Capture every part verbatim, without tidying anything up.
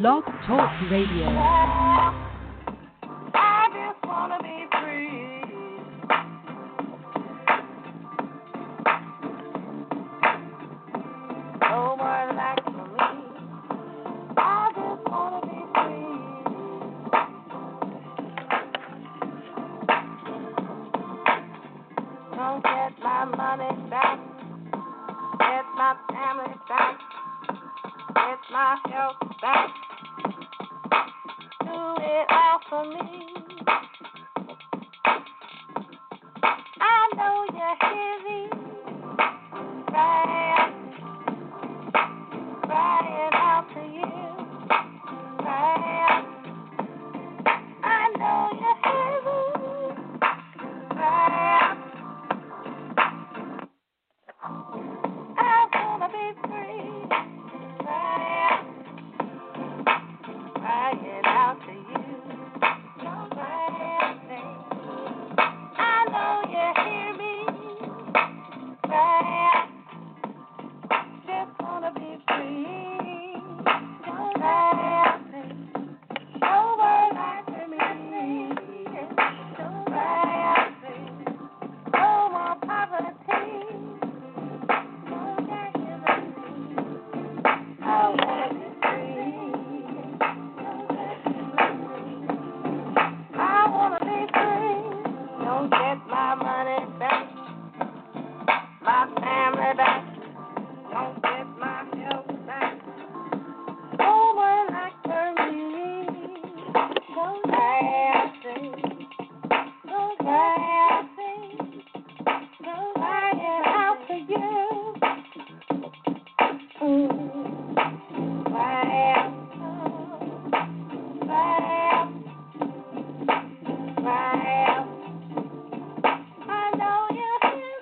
Blog Talk Radio. I just wanna be free. No more life for me. I just wanna be free. Don't get my money back. Get my family back. Get my health back. Do it all for me. I know you're heavy, crying, crying out to you, crying. I know you're heavy, crying. I wanna be free, crying, crying out to you, crying. I know you hear me, crying. Just wanna be free, crying. No more life for me, crying. No more poverty. I wanna be free. I wanna be free. Don't get my money back, my family back. Don't get my health back. No more life for me. Don't cry, don't cry, don't cry out for you. Mm. Cry, cry, cry. I know you hear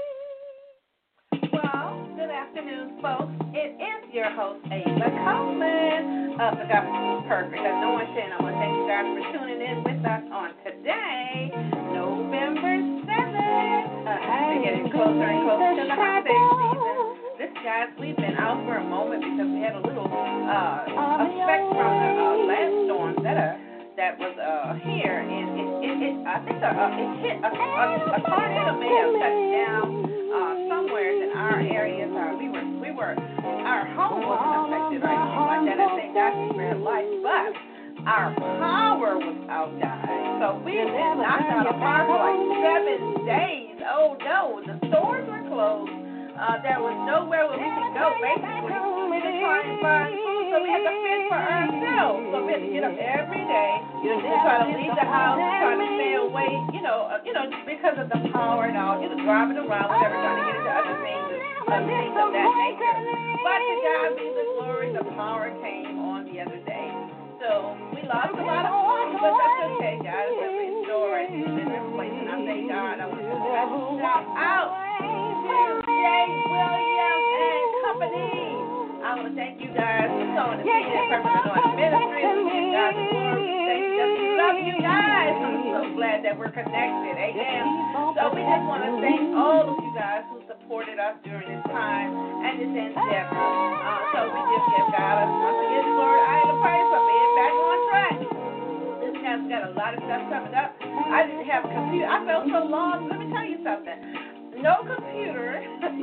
me. Well, good afternoon, folks. It is your host, Ava Coleman of the Gospel is Perfect. Anointing. I want to thank you guys for tuning in with us on today, November seventh. Uh, we're getting closer and closer to the holiday season. This, guys, we've been out for a moment because we had a little uh, effect from the uh, last storm that uh, that was uh, here, and it, it, it I think uh, it hit a, a, a tornado may have touched down uh, somewhere in our areas. Uh, we were we were our home wasn't affected or anything like that. I think God spared life, but our power was out, guys. So we had been knocked out of power for like seven days. Oh no, the stores were closed. Uh, there was nowhere where we could go, basically, to try and find food, so we had to fend for ourselves. So we had to get up every day and try to leave the house, try to stay away, you know, uh, you know, because of the power and all, you know, driving around, whatever, trying to get into other things, uh, things of that nature. But to God be the glory, the power came on the other day. So we lost a lot of food, but that's okay. God is a restorer in this place, and I thank God. I want to shout out to Jay Williams and Company. I want to thank you guys for sowing the seed at Purpose Anointing Ministries. We give God the glory. Thank you. Just love you guys. I'm so glad that we're connected. Amen. So we just want to thank all of you guys who supported us during this time and this endeavor. Uh, so we just give God a once again the glory, I and the praise for being back on track. This has got a lot of stuff coming up. I didn't have a computer. I felt so lost. Let me tell you something. No computer,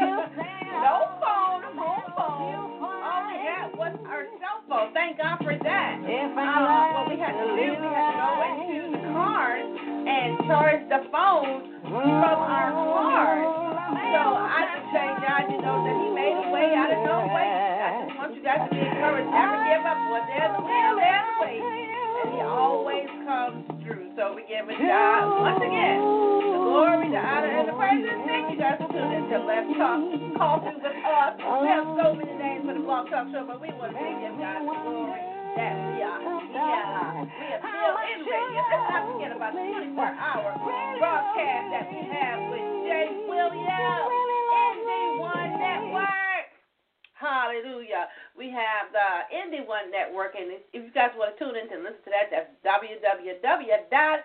no phone, home phone. All we had was our cell phone. Thank God for that. Uh, what we had to do, we had to go into the car and charge the phone from our car. So I just thank God, you know, that He made a way out of no way. I just want you guys to be encouraged. Never give up. When there's a will, there's a way. And He always comes through. So we give it God once again the glory, the honor, and the praise. And thank you guys for tuning in to Let's Talk Coffee with us. We have so many names for the Blog Talk Show, but we want to give God the glory that we are here. We are still in radio. Let's not forget about the twenty-four hour broadcast that we have with Jay Williams, Indie One Network. Hallelujah. We have the Indie One Network, and if you guys want to tune in and listen to that, that's w w w dot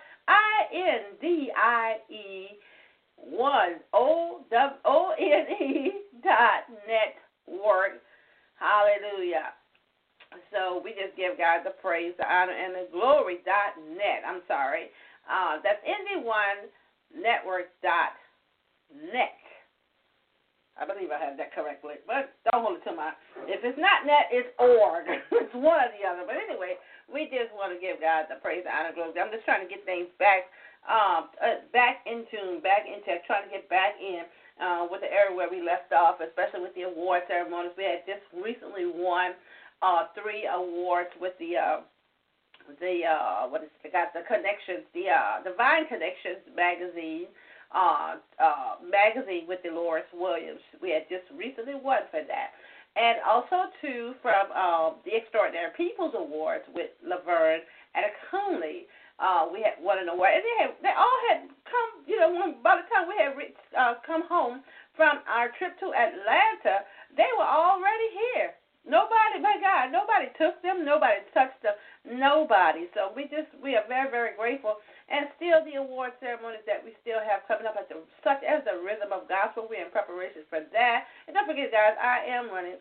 indie one o n e dot network. Hallelujah. so we just give God the praise, the honor, and the glory dot net. I'm sorry. Uh, that's Indie One Network dot net. I believe I have that correctly, but don't hold it to my. If it's not net, it's org. It's one or the other. But anyway, we just want to give God the praise, the honor, and glory. I'm just trying to get things back, um, uh, back in tune, back in tech, trying to get back in uh, with the area where we left off, especially with the award ceremonies. We had just recently won uh, three awards with the uh, the uh, what is it? Got the connections, the uh, Divine Connections magazine. Uh, uh, magazine with Dolores Williams. We had just recently won for that. And also, too, from uh, the Extraordinary People's Awards with Laverne and Coonley. Uh, we had won an award. And they, had, they all had come, you know, when, by the time we had reached, uh, come home from our trip to Atlanta, they were already here. Nobody, my God, nobody took them. Nobody touched them. Nobody. So we just, we are very, very grateful. And still the award ceremonies that we still have coming up, at the, such as the Rhythm of Gospel. We're in preparation for that. And don't forget, guys, I am running,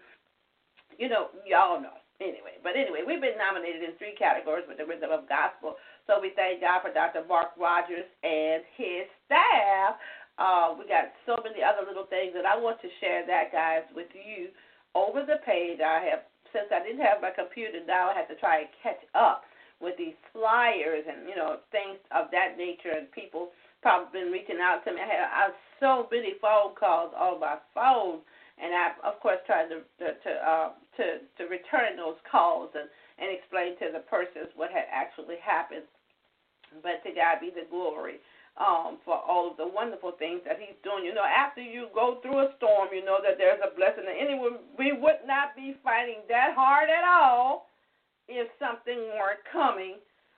you know, y'all know. Anyway, but anyway, we've been nominated in three categories with the Rhythm of Gospel. So we thank God for Doctor Mark Rogers and his staff. Uh, we got so many other little things, and I want to share that, guys, with you over the page. I have, since I didn't have my computer, now I have to try and catch up with these flyers and, you know, things of that nature, and people probably been reaching out to me. I had I have so many phone calls on my phone, and I, of course, tried to to to, uh, to to return those calls and, and explain to the persons what had actually happened. But to God be the glory um, for all of the wonderful things that He's doing. You know, after you go through a storm, you know that there's a blessing. And anyway, we would not be fighting that hard at all if something weren't coming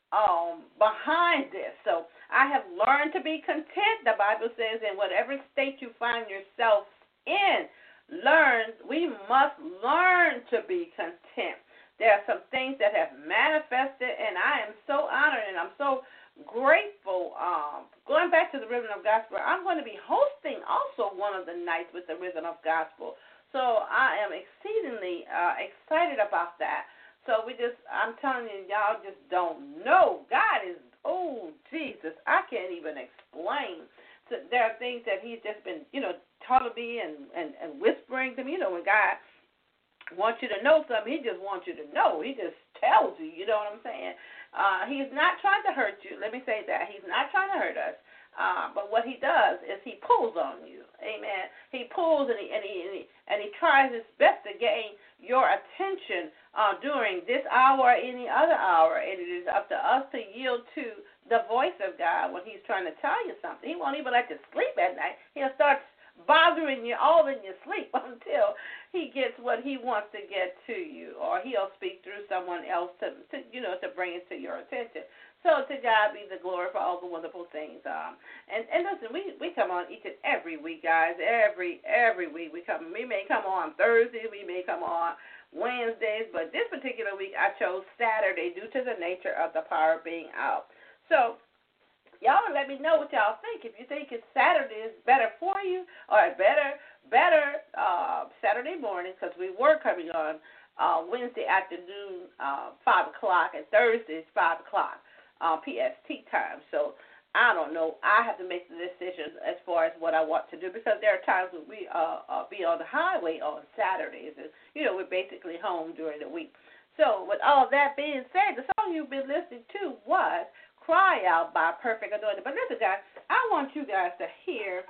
um, behind this. So I have learned to be content. The Bible says in whatever state you find yourself in, learn, we must learn to be content. There are some things that have manifested, and I am so honored and I'm so grateful. Um, going back to the Rhythm of Gospel, I'm going to be hosting also one of the nights with the Rhythm of Gospel. So I am exceedingly uh, excited about that. So we just, I'm telling you, y'all just don't know. God is, oh, Jesus, I can't even explain. So there are things that He's just been, you know, telling me and, and, and whispering to me. You know, when God wants you to know something, He just wants you to know. He just tells you, you know what I'm saying? Uh, he's not trying to hurt you. Let me say that. He's not trying to hurt us. Uh, but what He does is He pulls on you. Amen. He pulls and he, and he, and he, and he tries his best to gain your attention uh, during this hour or any other hour. And it is up to us to yield to the voice of God when He's trying to tell you something. He won't even let you sleep at night. He'll start bothering you all in your sleep until He gets what He wants to get to you, or He'll speak through someone else to, to you know, to bring it to your attention. So to God be the glory for all the wonderful things. Um, and, and listen, we, we come on each and every week, guys. Every every week we come. We may come on Thursday. We may come on Wednesdays. But this particular week I chose Saturday due to the nature of the power being out. So y'all let me know what y'all think. If you think it's Saturday is better for you, or better better uh, Saturday morning, because we were coming on uh, Wednesday afternoon, uh, five o'clock, and Thursday is five o'clock. Uh, P S T time. So I don't know. I have to make the decision as far as what I want to do, because there are times when we uh, uh, be on the highway on Saturdays, and you know we're basically home during the week. So with all that being said, the song you've been listening to was "Cry Out" by Perfect Anointing. But listen, guys, I want you guys to hear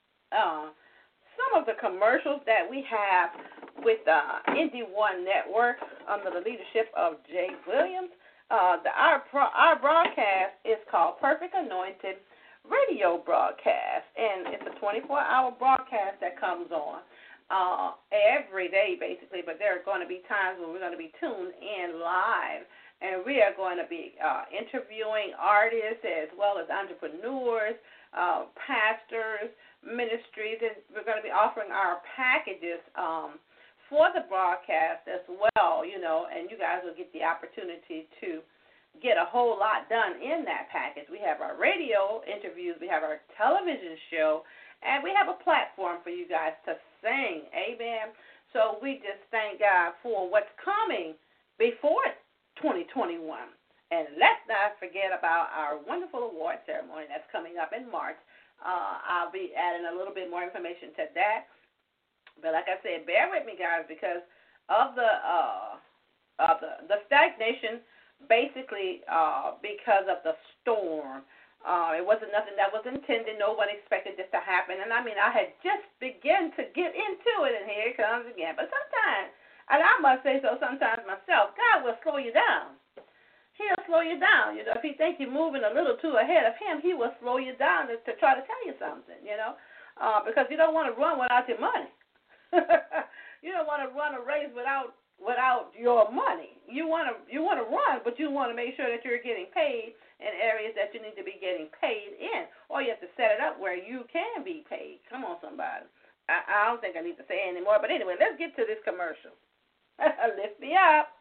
uh, some of the commercials that we have with uh, Indie One Network under the leadership of Jay Williams. Uh, the, our our broadcast is called Perfect Anointed Radio Broadcast, and it's a twenty-four hour broadcast that comes on uh, every day, basically. But there are going to be times when we're going to be tuned in live, and we are going to be uh, interviewing artists as well as entrepreneurs, uh, pastors, ministries, and we're going to be offering our packages Um, for the broadcast as well, you know, and you guys will get the opportunity to get a whole lot done in that package. We have our radio interviews, we have our television show, and we have a platform for you guys to sing. Amen. So we just thank God for what's coming before twenty twenty-one. And let's not forget about our wonderful award ceremony that's coming up in March. Uh, I'll be adding a little bit more information to that. But like I said, bear with me, guys, because of the uh, of the, the stagnation, basically uh, because of the storm. Uh, it wasn't nothing that was intended. No one expected this to happen. And, I mean, I had just begun to get into it, and here it comes again. But sometimes, and I must say so sometimes myself, God will slow you down. He'll slow you down. You know, if he thinks you're moving a little too ahead of him, he will slow you down to, to try to tell you something, you know, uh, because you don't want to run without your money. You don't want to run a race without without your money. You want to you want to run, but you want to make sure that you're getting paid in areas that you need to be getting paid in, or you have to set it up where you can be paid. Come on, somebody. I, I don't think I need to say anymore, but anyway, let's get to this commercial. Lift me up.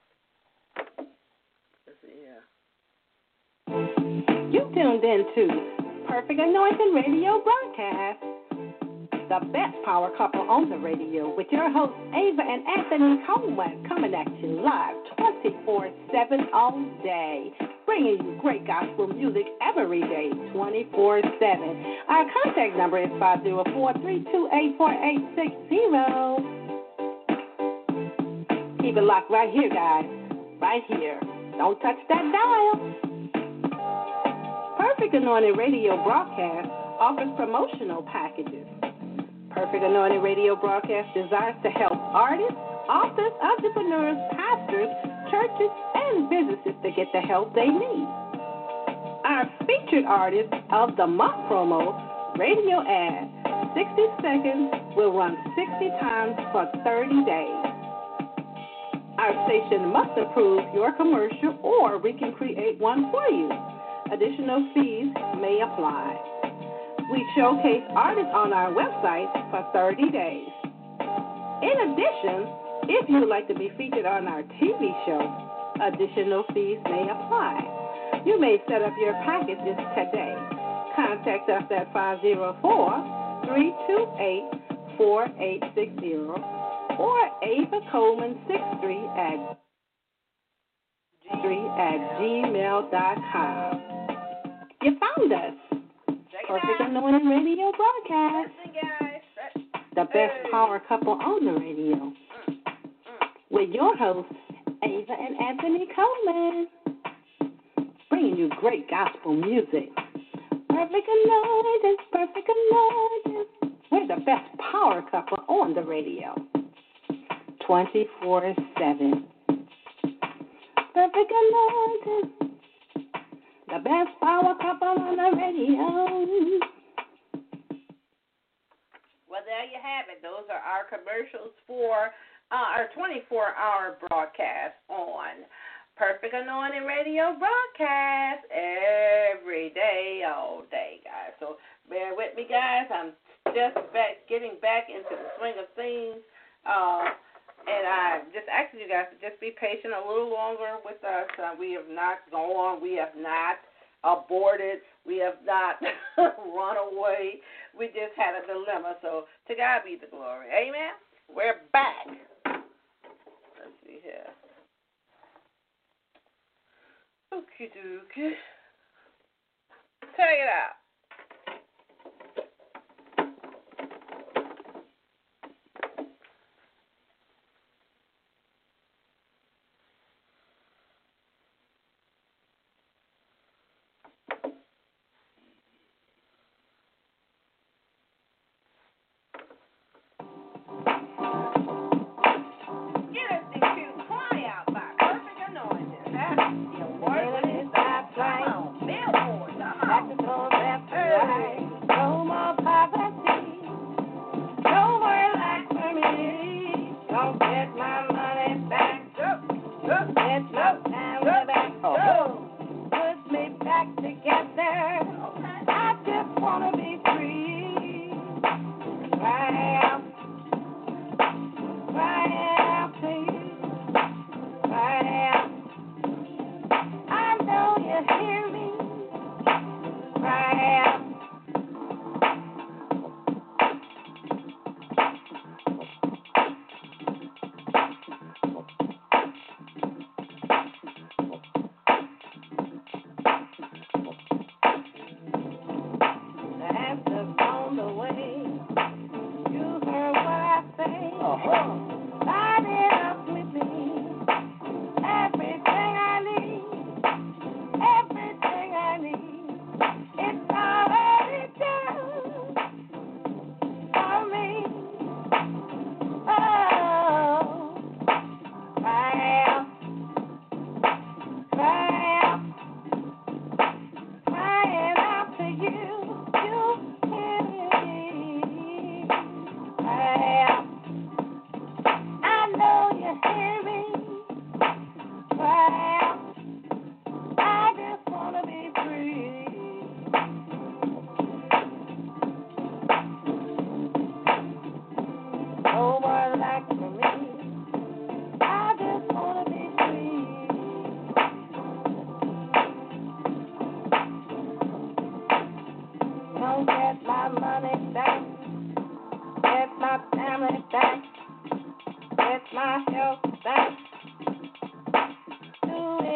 Yeah. You tuned in to Perfect Anointing Radio Broadcast, the best power couple on the radio, with your hosts Ava and Anthony Coleman, coming at you live twenty-four seven all day, bringing you great gospel music every day, twenty-four seven. Our contact number is five oh four, three two eight, four eight six zero. Keep it locked right here, guys, right here. Don't touch that dial. Perfect Anointing Radio Broadcast offers promotional packages. Perfect Anointing Radio Broadcast desires to help artists, authors, entrepreneurs, pastors, churches, and businesses to get the help they need. Our featured artist of the month promo, radio ad, sixty seconds, will run sixty times for thirty days. Our station must approve your commercial, or we can create one for you. Additional fees may apply. We showcase artists on our website for thirty days. In addition, if you would like to be featured on our T V show, additional fees may apply. You may set up your packages today. Contact us at five oh four, three two eight, four eight six zero. or Ava Coleman sixty-three at at gmail dot com. You found us. Perfect Anointing Radio Broadcast. The best power couple on the radio. With your hosts, Ava and Anthony Coleman. Bringing you great gospel music. Perfect Anointing, Perfect Anointing. We're the best power couple on the radio. twenty-four seven. Perfect Anointing. The best power couple on the radio. Well, there you have it. Those are our commercials for uh, our twenty-four hour broadcast on Perfect Anointing Radio Broadcast every day, all day, guys. So bear with me, guys. I'm just back, getting back into the swing of things. Uh, And I'm just asking you guys to just be patient a little longer with us. Uh, we have not gone. We have not aborted. We have not run away. We just had a dilemma. So to God be the glory. Amen? We're back. Let's see here. Okie dokie. Check it out.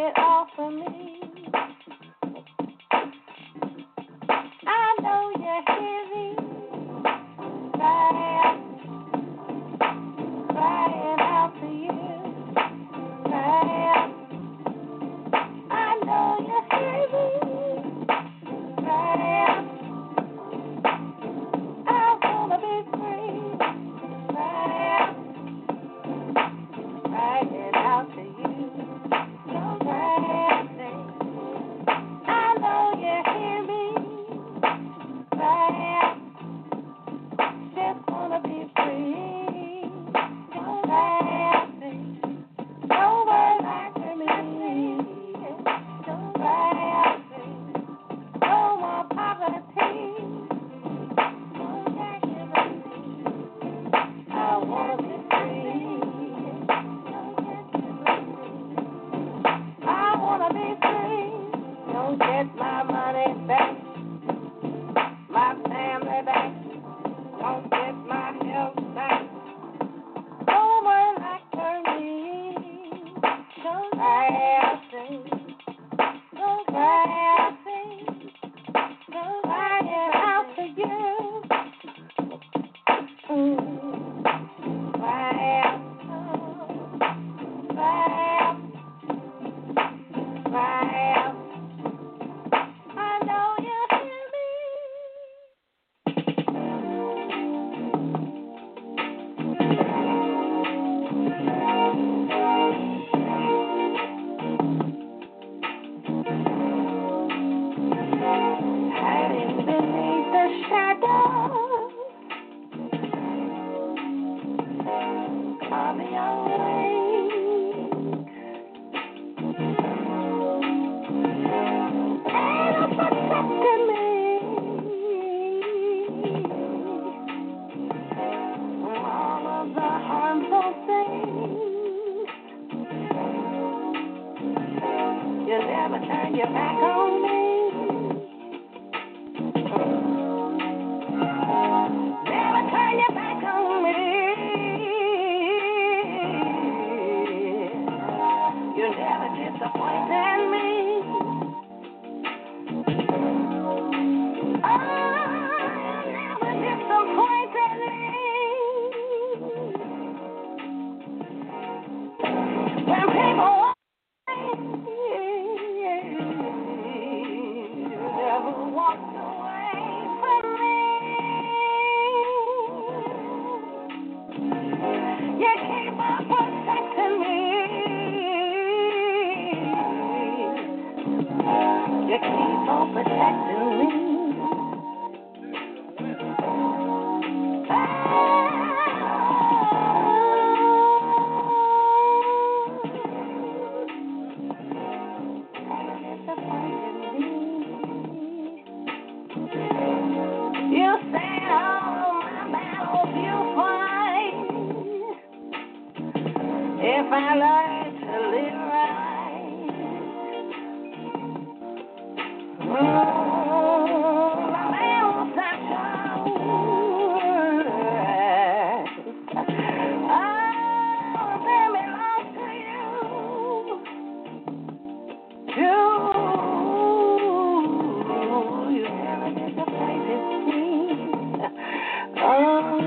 it all for me. I know you're heavy, crying, crying out to you, crying. I know you're heavy, crying. I wanna be free, crying, crying out to you, crying. I know you hear me, crying. Just wanna be free. Don't cry, no one like me. Don't cry, no more poverty. Don't negativity. I wanna be free. I wanna be free. Don't get my money back, my family back. Don't get my health back. No one like me. Don't cry, don't cry, don't cry it out to you. Mm. Cry out, cry out, cry out. I know you hear hiding beneath the shadows of your wings, and protecting me from all of the harmful things. You never turn your back on me. Never turn your back on me. You never disappointed me. Oh, you never disappointed me. When people you never walked away from me. You keep on protecting me. You keep on protecting me. You say all my battles you fight. If I learn to live right, oh, my man will touch oh, they belong to you. You, you never disappointed me. Oh,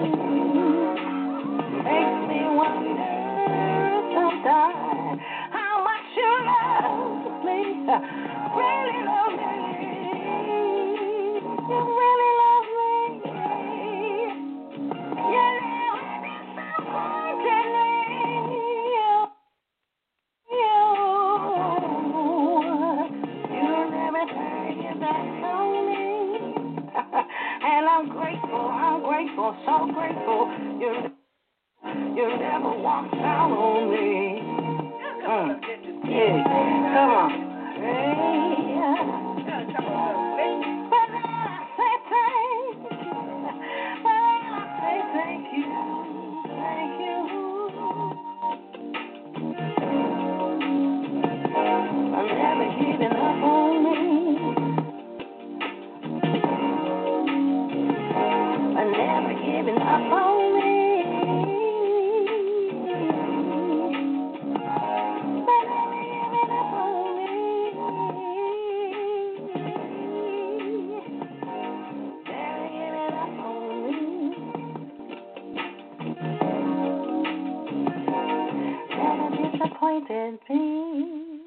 makes me wonder sometimes how much you love me, really love me. You really love me. You never disappointed me. You, you never turn your back on me. And I'm grateful, I'm grateful, so grateful. You You never walked out on me. Mm. Yeah. Come on. Hey. But I say thank you. But I say thank you. Thank you. I'm never giving up on me. I'm never giving up on me. But I'm giving up on me. in peace.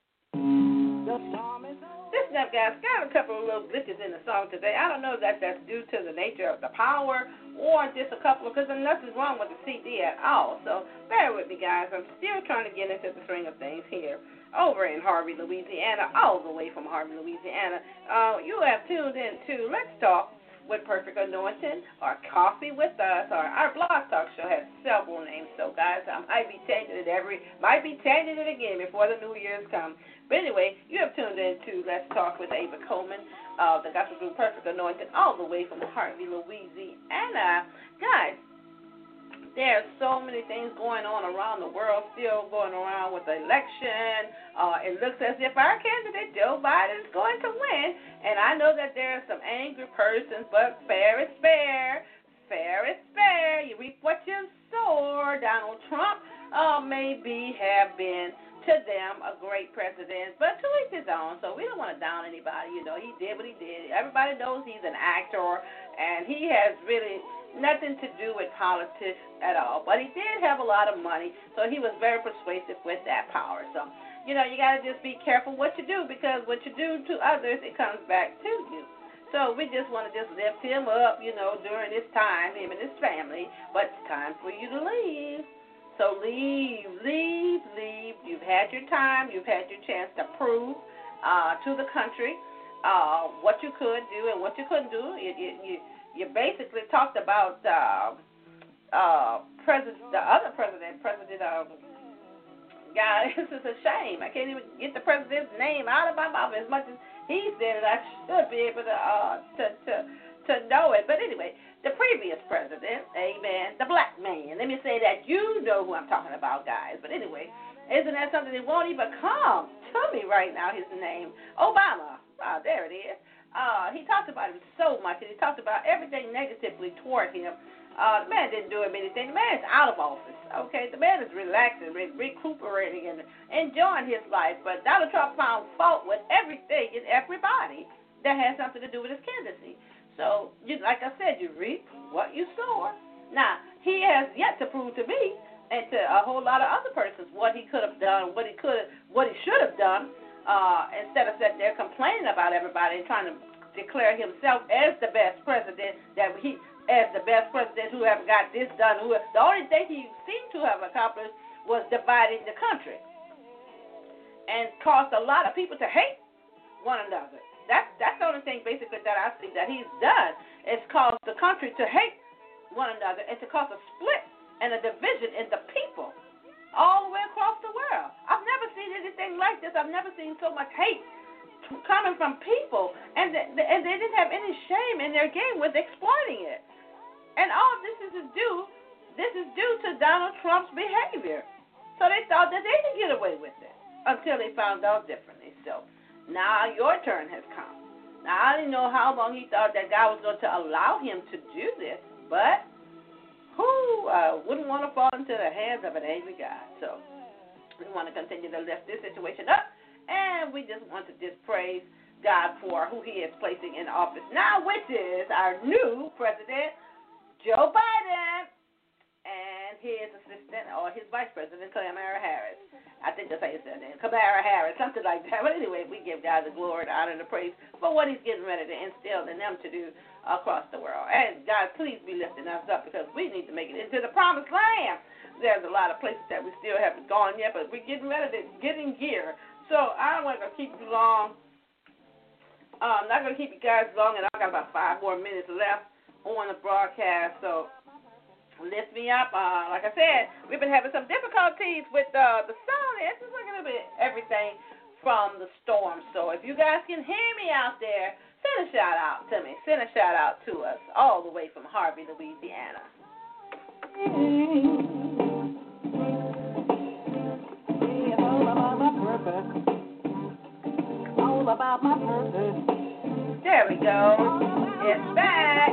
The storm is over. Listen up, guys. Got a couple of little glitches in the song today. I don't know if that that's due to the nature of the power or just a couple of, because there's nothing wrong with the C D at all. So bear with me, guys. I'm still trying to get into the swing of things here over in Harvey, Louisiana, all the way from Harvey, Louisiana. Uh, you have tuned in to Let's Talk with Perfect Anointing, or Coffee with Us, or our blog talk show has several names. So, guys, I might be changing it every, might be changing it again before the New Year's come. But anyway, you have tuned in to Let's Talk with Ava Coleman, uh, the gospel group Perfect Anointing, all the way from Harvey, Louisiana. Guys, there's so many things going on around the world, still going around with the election. Uh, it looks as if our candidate, Joe Biden, is going to win. And I know that there are some angry persons, but fair is fair. Fair is fair. You reap what you sow. Donald Trump uh, maybe have been, to them, a great president, but to each his own. So we don't want to down anybody. You know, he did what he did. Everybody knows he's an actor, and he has really nothing to do with politics at all. But he did have a lot of money, so he was very persuasive with that power. So, you know, you got to just be careful what you do, because what you do to others, it comes back to you. So we just want to just lift him up, you know, during this time, him and his family. But it's time for you to leave. So leave, leave, leave. You've had your time. You've had your chance to prove uh, to the country uh, what you could do and what you couldn't do. You, you, you, you basically talked about uh, uh, president, the other president, President um, guy. This is a shame. I can't even get the president's name out of my mouth as much as he said it. I should be able to uh, to to to know it. But anyway, the previous president, amen, the black man. Let me say that you know who I'm talking about, guys. But anyway, isn't that something that won't even come to me right now? His name, Obama. Ah, there it is. Uh, he talked about him so much, and he talked about everything negatively toward him. Uh, the man didn't do him anything. The man is out of office, okay? The man is relaxing, re- recuperating, and enjoying his life. But Donald Trump found fault with everything and everybody that has something to do with his candidacy. So, you, like I said, you reap what you sow. Now, he has yet to prove to me and to a whole lot of other persons what he could have done, what he could, what he should have done. Uh, instead of sitting there complaining about everybody and trying to declare himself as the best president, that he as the best president who have got this done. Who the only thing he seemed to have accomplished was dividing the country and caused a lot of people to hate one another. That's that's the only thing basically that I see that he's done is caused the country to hate one another and to cause a split and a division in the people all the way across the world. I've never seen anything like this. I've never seen so much hate coming from people, and they, and they didn't have any shame in their game with exploiting it. And all this is due, this is due to Donald Trump's behavior. So they thought that they could get away with it until they found out differently. So now your turn has come. Now I didn't know how long he thought that God was going to allow him to do this, but who uh, wouldn't want to fall into the hands of an angry God? So we want to continue to lift this situation up, and we just want to just praise God for who he is placing in office now, which is our new president, Joe Biden, and his assistant, or his vice president, Kamala Harris. I think that's how you say it, Kamala Harris, something like that. But anyway, we give God the glory, the honor, and the praise for what he's getting ready to instill in them to do across the world. And God, please be lifting us up, because we need to make it into the promised land. There's a lot of places that we still haven't gone yet, but we're getting ready to get in gear. So I don't want to keep you long. I'm not going to keep you guys long, and I've got about five more minutes left on the broadcast. So lift me up. Uh, like I said, we've been having some difficulties with uh, the sound. It's just like a little bit everything from the storm. So if you guys can hear me out there, send a shout out to me. Send a shout out to us all the way from Harvey, Louisiana. All about my purpose. All about my purpose. There we go. It's back.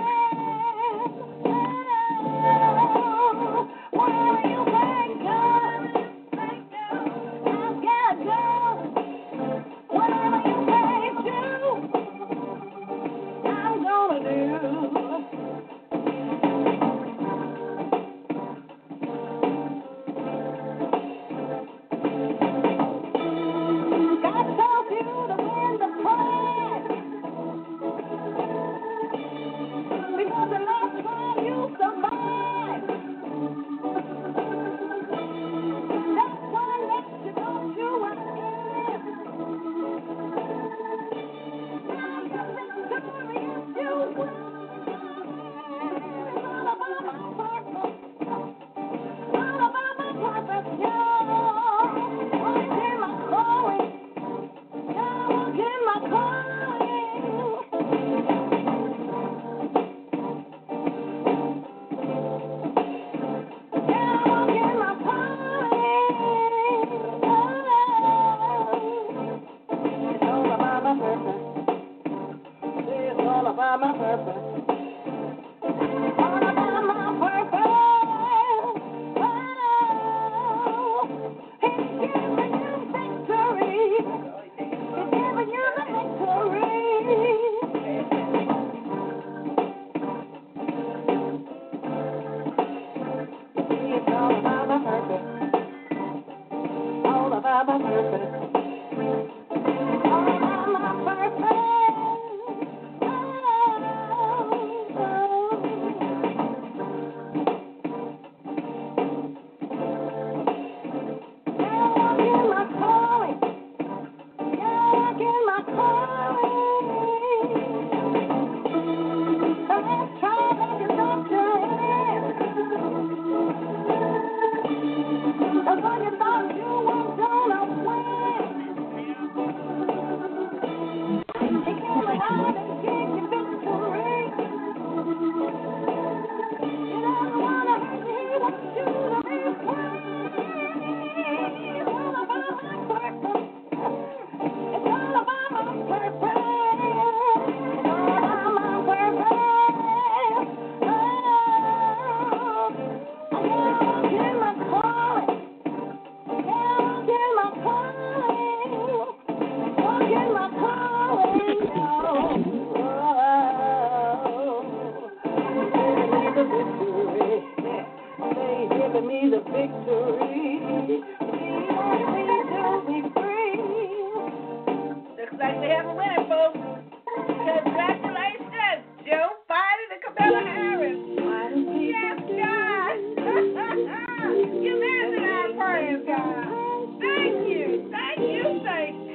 have a winner, folks. Congratulations, Joe Biden and Kamala Harris. Yes, God. Give answer our prayers, God. Thank you. Thank you. Thank you.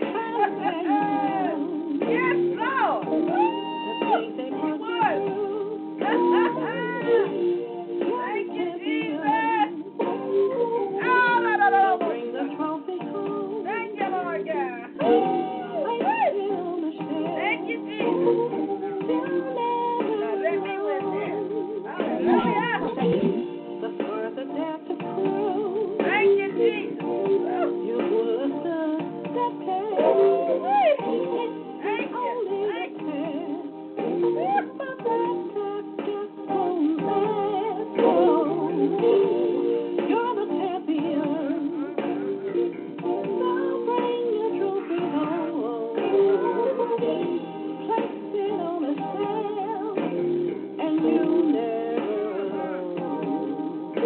Yes, Lord. Woo! He was. Thank you, Jesus. Oh, no, no, no, no. Thank you, Lord God. Thank you, Jesus. Now let me win this. Hallelujah. Thank you, Jesus. You Thank you. Thank you. You're the champion. So bring your trophy home. Place it on a shelf, and you never alone.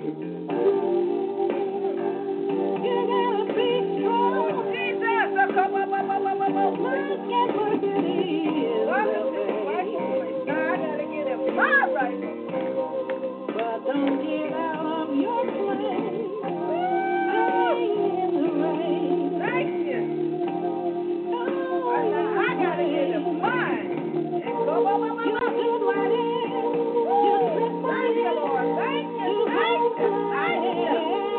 You gotta be strong. Jesus, come on, come on, come on, come on. Look at what it is. Welcome to the right place. Now I gotta get it my right. But don't get out of your place. Stay in the rain. Thank you. But now I gotta get it mine. And go, go, go, go, go. Thank you, Lord. Thank you, thank you, thank you.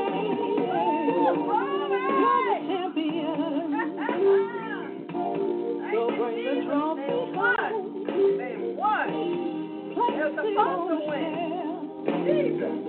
So bring the trophy. They won. They won. They're supposed to win. Jesus.